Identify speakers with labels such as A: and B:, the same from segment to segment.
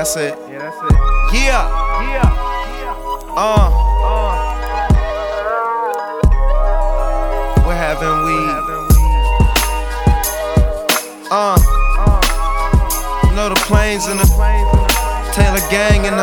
A: that's it.
B: Yeah, that's it.
A: Yeah. Where haven't we? You know the planes and the Taylor gang and the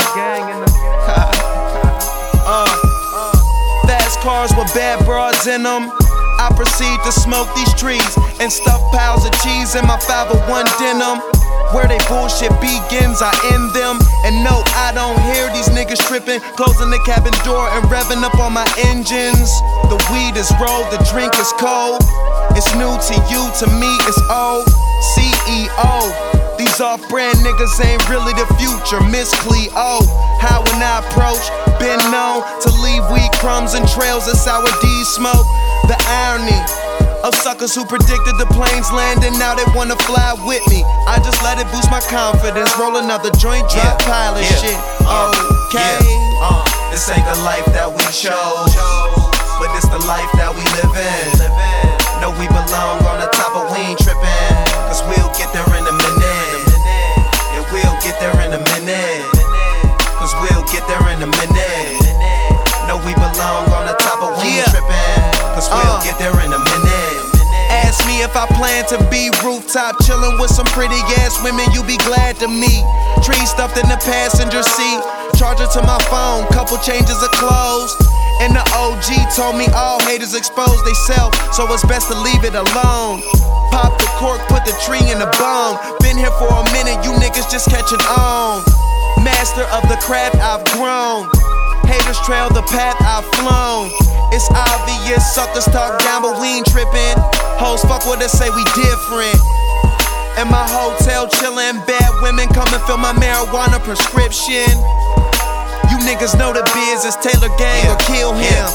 A: fast cars with bad broads in them. I proceed to smoke these trees and stuff piles of cheese in my 501 denim. Where they bullshit begins, I end them. And no, I don't hear these niggas tripping, closing the cabin door and revving up on my engines. The weed is rolled, the drink is cold. It's new to you, to me it's old. CEO, these off-brand niggas ain't really the future. Miss Cleo, how when I approach, been known to leave weed crumbs and trails of sour D smoke. The irony of suckers who predicted the planes landing, now they wanna fly with me. I just let it boost my confidence, roll another joint, drop pilot shit. Okay.
C: This ain't the life that we chose, but it's the life that we live in. Know we belong on the top, but we ain't trippin', cause we'll get there in a minute. Yeah, we'll get there in a minute, cause we'll get there in a minute. Know we belong on the top, but we ain't trippin', cause we'll get there in a minute.
A: Ask me if I plan to be rooftop chillin' with some pretty ass women you be glad to meet. Tree stuffed in the passenger seat, charger to my phone, couple changes of clothes. And the OG told me all haters expose they self, so it's best to leave it alone. Pop the cork, put the tree in the bone. Been here for a minute, you niggas just catching on. Master of the craft I've grown, haters trail the path I've flown. It's obvious suckers talk down, but we ain't trippin'. Hoes fuck with us, say we different. In my hotel chillin', bad women come and fill my marijuana prescription. You niggas know the biz is Taylor gang or kill him.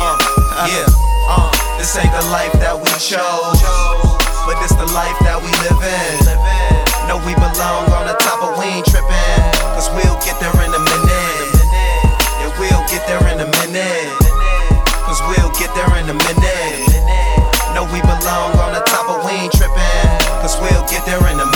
C: This ain't the life that we chose, but it's the life that we live in. Know we belong on the top, but we ain't trippin', cause we'll get there in a minute. Yeah, we'll get there in a minute, cause we'll get there in a minute. Know we belong on the top, but we ain't trippin', cause we'll get there in a minute.